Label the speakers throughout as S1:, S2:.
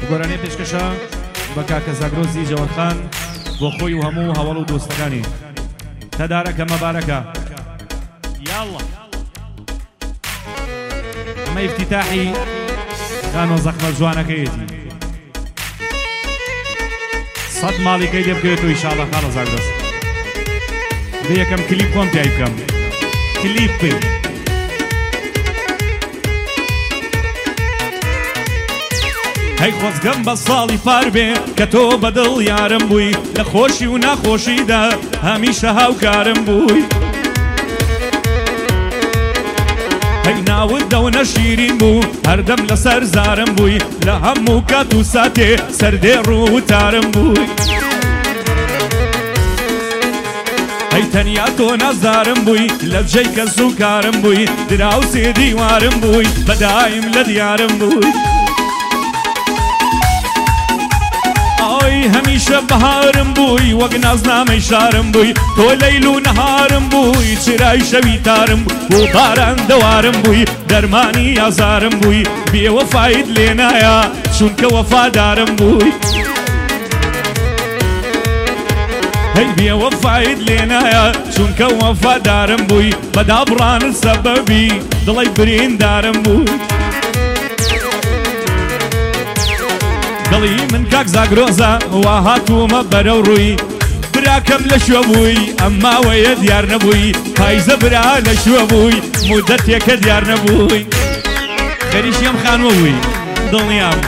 S1: گۆرانەی پێشکەشە بە کاکە زاگرۆزی جەوەرخان بۆ خۆی و هەموو هەوڵ و دۆستەکانی تەدارەکە مەبارەکە یاڵڵا ئەمە ئیفتیتاحی خانۆ زەخمە جوانەکەیەتی سەد ماڵیکەی لێ بکەوێت و ئیشاڵڵا خانۆ زاگرۆز بە یەکەم کلیپ خۆم پیای بکەم کلیپ بێ هەی خۆزگەم بە ساڵی پار بێ کە تۆ بەدڵ یارم بووی لە خۆشی و ناخۆشیدا هەمیشە هاوکارم بووی هەی ناوت دەونە شیرین بوو هەردەم لەسەر زارم بووی لە هەموو کات و ساتێ سەردێ ڕووتارم بووی هەی تەنیا تۆ نەزارم بووی لە بجەی کەس و کارم بووی دراو سێ دیوارم بووی بەدایم لە دیارم بووی هەمیشە بەهارم بووی وەک نازنامەی شارم بووی تۆ لەیل و نەهارم بووی چرای شەوی تارم بوو باران دەوارم بووی دەرمانی ئازارم بووی بێوەفایت لێ نایە چونکە وەفادارم بووی هەی بێوەفایت لێ نایە چونکە وەفادارم بووی بەدابڕانت سەبەبی دڵی بریندارم بووی دڵی من کاک زاگرۆزە وا هاتوومە بەرەو ڕووی براکەم لە شوێ بووی ئەمما وەیە دیار نەبووی پایزە برا لە شوێ بووی مودەتێکە دیار نەبووی خەریشی ئەم خانوە بووی دڵنیام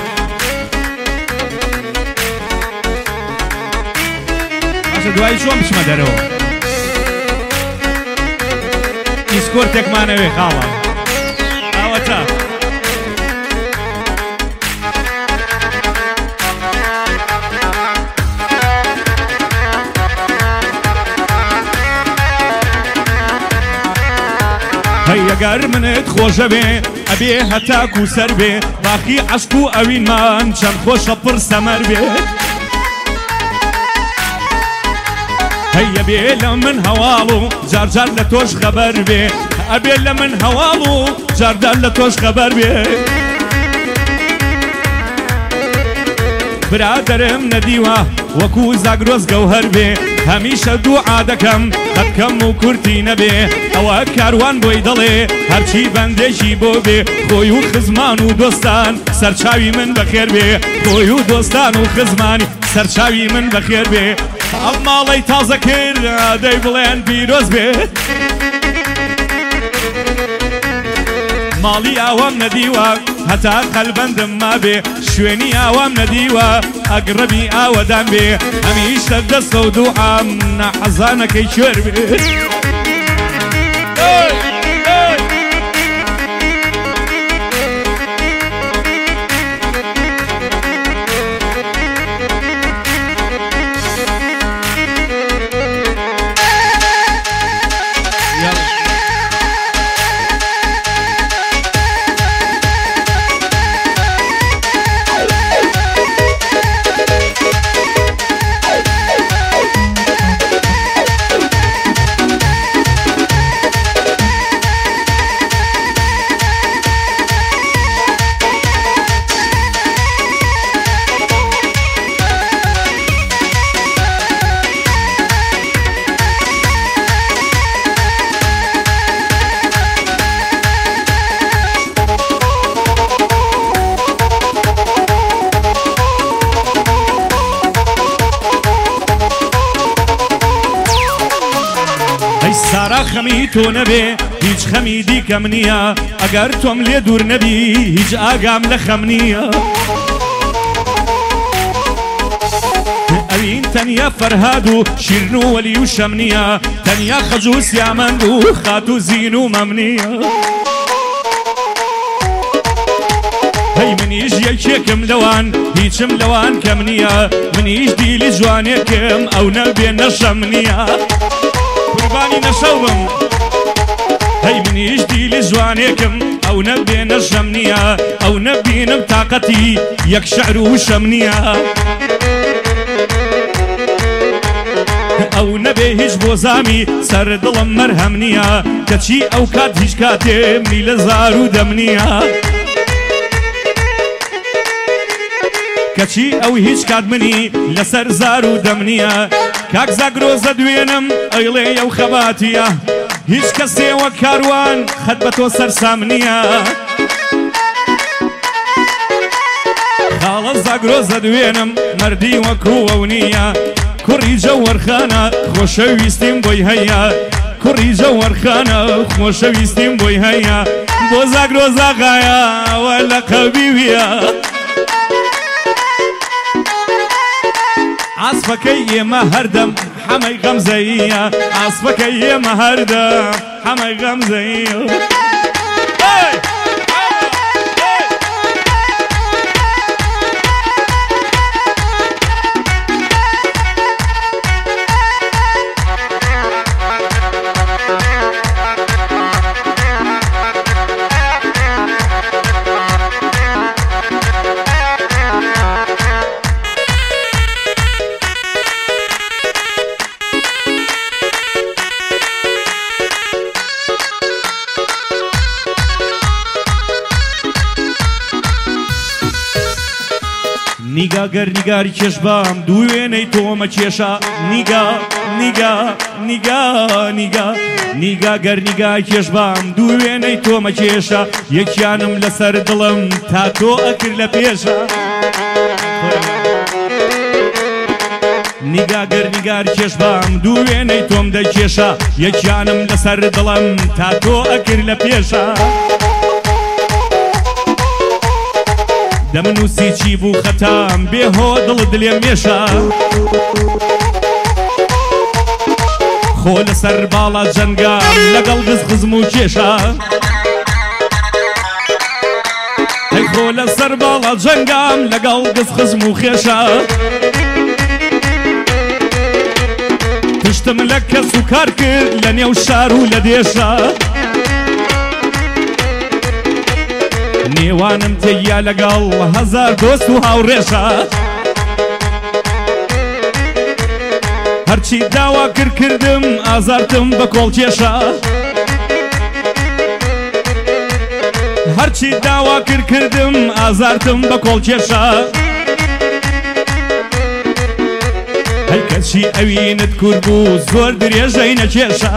S1: باشە دوایی چۆن بچمە دەرەوە ئیسکۆرتێکمانەوێ خاڵە ئاوەتە هەی ئەگەر منت خۆشە بێ ئەبێ هەتاکو سەر بێ باقی عەشق و ئەوینمان چەند خۆشە پڕ سەمەر بێ هەی ئەبێ لە من هەواڵ و جارجار لە تۆش خەبەر بێ ئەبێ لە من هەواڵ و جاردار لە تۆش خەبەر بێ برادەرم نەدیوە وەکو زاگرۆز گەوهەر بێ هەمیشە دوعا دەکەم قەتکەم و کورتی نەبێ ئەوە کاروان بۆی دەڵێ هەرچی بەندێکی بۆ بێ خۆی و خزمان و دۆستان سەرچاوی من بەخێر بێ خۆی و دۆستان و خزمانی سەرچاوی من بەخێر بێ ئەم ماڵەی تازە کرد دەی بڵێن پیرۆز بێ ماڵی ئاوام نەدیوە هەتا قەلبەندم ما بێ شوێنی ئاوام نەدیوە ئەگڕەبی ئاوەدان بێ هەمیشە دەستە و دوعام نەحەزانەکەی کوێر بێ سارا خەمی تۆ نەبێ هیچ خەمی دیکەم نییە ئەگەر تۆم لێ دوور نەبی هیچ ئاگام لە خەم نییە ئەوین تەنیا فەرهاد و شیرن و وەلی و شەم نییە تەنیا خەج و سیامەند و خات و زین و مەم نییە هەی منیش یەکێکم لەوان هیچم لەوان کەم نییە منیش دیلی جوانێکم ئەو نەبێ نەشەم نییە قوربانی نەشەوم هەی منیش دیلی جوانێکم ئەو نەبێ نەشەم نییە ئەو نەبینم تاقەتی یەک شەعر و شەم نییە ئەو نەبێ هیچ بۆ زامی سەر دڵم مەرهەم نییە کەچی ئەو کات هیچ کاتێ میلە زار و دەم نییە کەچی ئەو هیچ کات منی لەسەر زار و دەمنیە کاک زاگرۆزە دوێنم ئەیڵێ ئەو خەباتیە هیچ کەسێ وەک کاروان خەت بە تۆ سەرسام نییە خاڵە زاگرۆزە دوێنم مەردی وەکو ئەو نییە کوڕی جەوەرخانە خۆشەویستیم بۆی هەیە کوڕی جەوەرخانە خۆشەویستیم بۆی هەیە بۆ زاگرۆزە غایە وە لە قەبیویە عاسفەکەی ئێمە هەردەم حەمەی غەمزەیە عاسفەکەی ئێمە هەردەم حەمەی غەمزەیە نیگا گەر نیگاری کێش بام دوو وێنەی تۆمە کێشە نیگا نیگا نیگا نیگا نیگا گەر نیگای کێش بام دوو وێنەی تۆمە کێشە یەکیانم لەسەر دڵم تا تۆ ئەکرد لە پێشە نیگا گەر نیگاری کێش بام دوو وێنەی تۆم دەکێشە یەکیانم لەسەر دڵم تا تۆ ئەکرد لە پێشە دەمنووسی چی بوو خەتام بێهۆ دڵت لێم مێشە خۆ لەسەر باڵا جەنگام لەگەڵ گزخزم و کێشە هەی خۆ لەسەر باڵا جەنگام لەگەڵ گزخزم و خێشە تشتم لە کەس و کار کرد لە نێو شار و لە دێشە نێوانم تێیا لەگەڵ هەزار دۆست و هاوڕێشە هەرچی داوا کردم ئازارتم بە کۆڵکێشە هەرچی داوا کردم ئازارتم بە کۆڵکێشە هەی کەچی ئەوینت کورد بوو زۆر درێژەی نەکێشە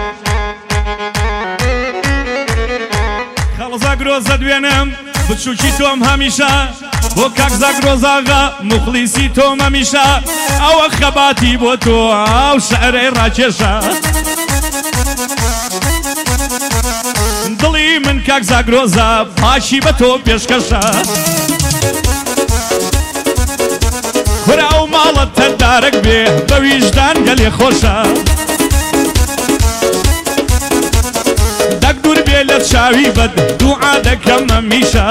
S1: زاگرۆزە دوێنم بچووکی تۆم هەمیشە بۆ کاک زاگرۆزاغا مخلیسی تۆم هەمیشە ئەوە خەباتی بۆ تۆ ئەو شعرەی ڕاکێشە دڵی من کاک زاگرۆزە پاشی بە تۆ پێشکەشە خورا و ماڵەت تەردارەک بێ بە ویژدان گەلێ خۆشە دەک دوور بێ لە چاوی بەد دوعا دەکەم هەمیشە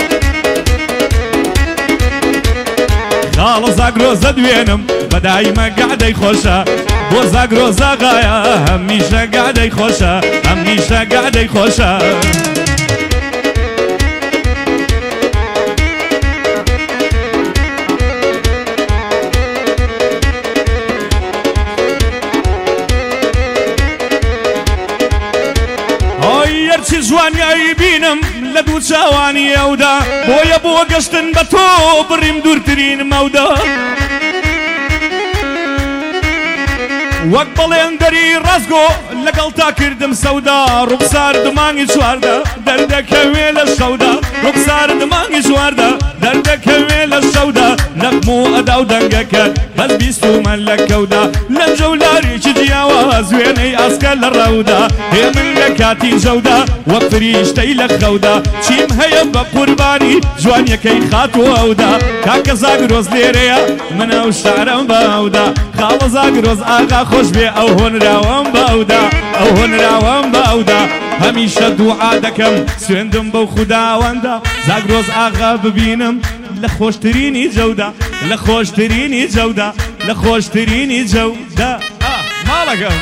S1: خاڵە زاگرۆزە دوێنم بەدایمە گادەی خۆشە بۆ زاگرۆزە غایە هەمیشە گادەی خۆشە هەمیشە گادەی خۆشە چی جوانیایی بینم لە دوو چاوانی ئەودا بۆیە بۆ گەشتن بە تۆ بڕیم دوورترین مەودا وەک بەڵێن دەری ڕازگۆ لەگەڵ تا کردم سەودا ڕوخسار دمانگی چواردە دەردەکەوێ لە شەودا ڕوخسار دمانگی چواردە دەردەکەوێ لە شەودا نەخم و ئەدا و دەنگەکەت بەس بیستومە لە کەودا لەنجە و لارێکی جیاواز وێنەی ئاسکە لە ڕەودا هێ من لە کاتی جەودا وەک فریشتەی لە خەودا چیم هەیە بە قوربانی جوانیەکەی خاتوە ئەودا کاکە زاگرۆز لێرەیە من ئەو شارەم بە ئەودا خاڵە زاگرۆز ئاغا خۆش بێ ئەو هۆنراوەم بە ئەودا ئەو هۆنراوەم بە ئەودا هەمیشە دوعا دەکەم سوێندم بەو خوداوەندا زاگرۆز ئاغا ببینم لە خۆشترینی جەودا لە خۆشترینی جەودا لە خۆشترینی جەودا ماڵەکەم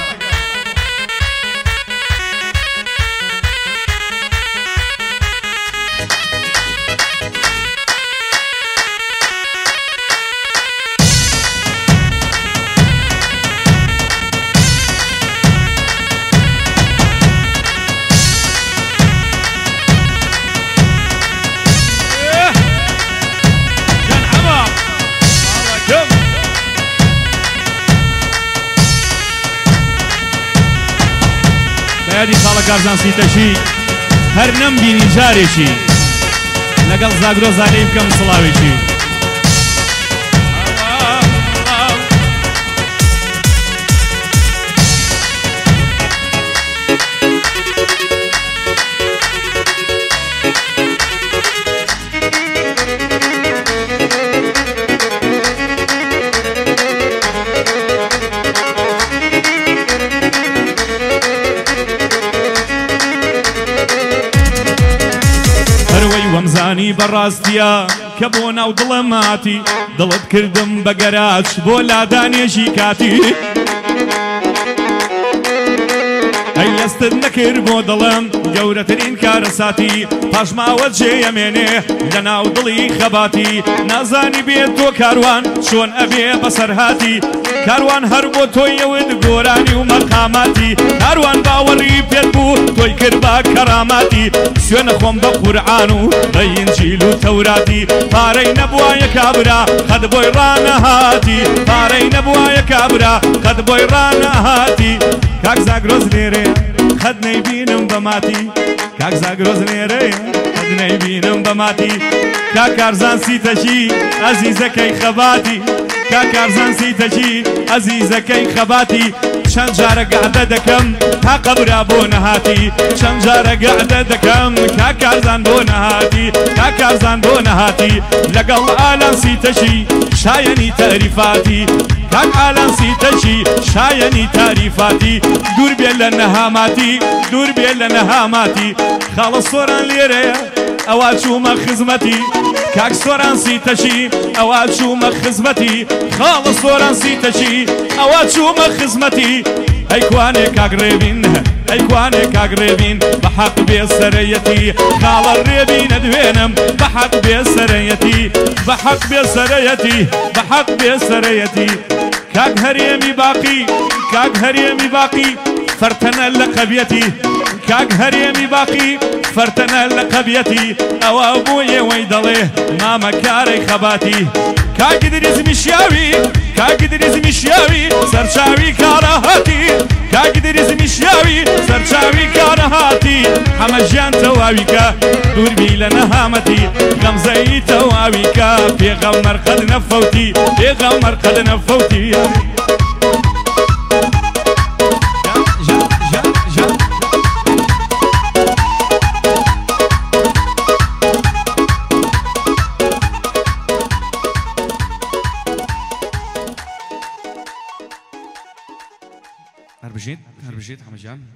S1: بەیادی ساڵە کارزان سیتەشی هەر نەمبینی جارێکی لەگەڵ زاگرۆ زانەی بکەم سڵاوێکی وەمزانی بەڕاستیە کە بۆ ناو دڵم ماتی دڵت کردم بە گەراج بۆ لادانێژی کاتی ئەی لەستت نەکرد بۆ دڵم گەورەترین کارەساتی پاشماوە جێیەمێنێ لە ناو دڵی خەباتی نازانی بێت تۆ کاروان چۆن ئەبێ بەسەرهاتی کاروان هەر بۆ تۆیەوت گۆرانی و مەقاماتی کاروان باوەڕی پێت بوو تۆی کرد بە کەراماتی سوێنە خۆم بە قورئان و بە ئینجیل و تەوراتی پارەی نەبوایە کابرا قەت بۆی ڕانەهاتی پارەی نەبوایە کابرا قەت بۆی ڕانەهاتی کاک زاگرۆز لێرەیە قەت نەیبینم بە ماتی کاک زاگرۆز لێرەیە قەت نەیبینم بە ماتی کاک کارزان سیتەشی ئەزیزەکەی خەباتی کاک کارزان سیتەشی ئەزیزەکەی خەباتی چەند جارە گەعدە دەکەم تا قەبرا بۆ نەهاتی چەند جارە گەعدە دەکەم کاک کارزان بۆ نەهاتی کاک کارزان بۆ نەهاتی لەگەڵ ئالان سیتەشی شایەنی تەریفاتی کاک ئالان سیتەشی شایەنی تاریفاتی دوور بێ لە نەهاماتی دوور بێ لە نەهاماتی خاڵە سۆران لێرەیە ئەوا چوومە خزمەتی کاک سۆران سیتەشی ئەوا چوومە خزمەتی خاڵە سۆران سیتەشی ئەوا چوومە خزمەتی ئەی کوانێ کاک ڕێبین ئەی کوانێ کاک ڕێبین بە حەق بێ سەرەیەتی خاڵە ڕێبینە دوێنم بە حەق بێ سەرەیەتی بە حەق بێ سەرەیەتی بە حەق بێ سەرەیەتی کاک هەرێمی باقی کاک هەرێمی باقی فەرتەنە لە قەبیەتی کاک هەرێمی باقی فەرتەنە لە قەبیەتی ئەوە بۆ ئێوەی دەڵێ مامە کارەی خەباتی کاکی دریزمی شیاوی کاکی دریزمی شیاوی سەرچاوی کارەهاتی کاکی دریزمی شیاوی سەرچاوی کارەهاتی هەمە ژیان تەواویکە دووربی لە نەهامەتی غەمزەی تەواویکە پێغەمبەر قەد نەفەوتی پێغەمبەر قەد نەفەوتی هەر بژیت هەمەجان